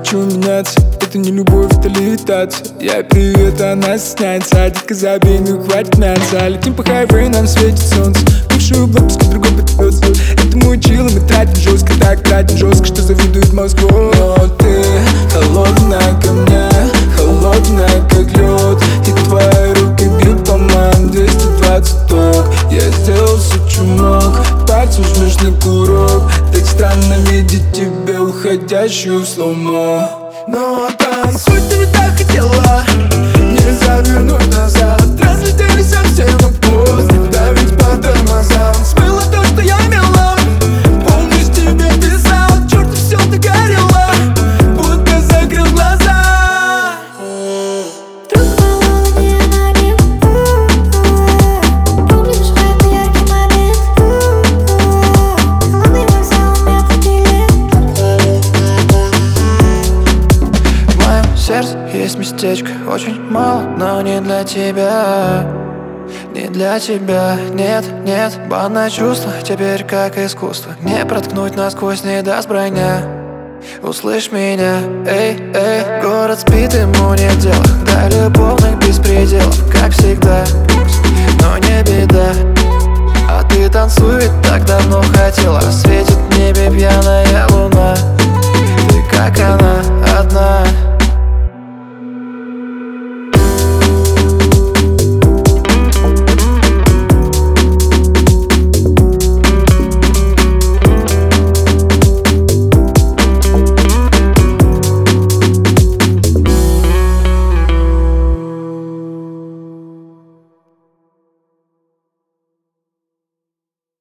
хочу меняться. Это не любовь, это левитация. Я привет, она стесняется. А детка забей, ну хватит мяса. Летим по хайвею, нам светит солнце. Бывшую блоку, другой подвез. Это мы чил, мы тратим жестко. Так тратим жестко, что завидует Москву. Но ты холодная ко мне, холодная как лед. И твои руки бьют по моим 220 ток. Я сделал все, что мог. Пальцем жмешь на курок. Так странно видеть тебя, уходящую в слоумо. Но танцуй, ты не так хотела. Нельзя вернуть назад. Разлетелись совсем поздно. Давить по тормозам. Смыло то, что я имела. Помнишь, тебе писал. Черт, все догорело. Будто закрыл глаза. Вдруг половина налив. Помнишь, в этот яркий момент. Холодный вокзал, мятый билет. В моем сердце есть местечко. Очень мало, но не для тебя. Не для тебя, нет, нет. Банное чувство, теперь как искусство. Не проткнуть насквозь не даст броня. Услышь меня, эй, эй. Город спит, ему нет дела до любовных беспределов, как всегда. Но не беда. А ты танцуй, ведь так давно хотела. Светит в небе пьяная луна. Ты как она, одна.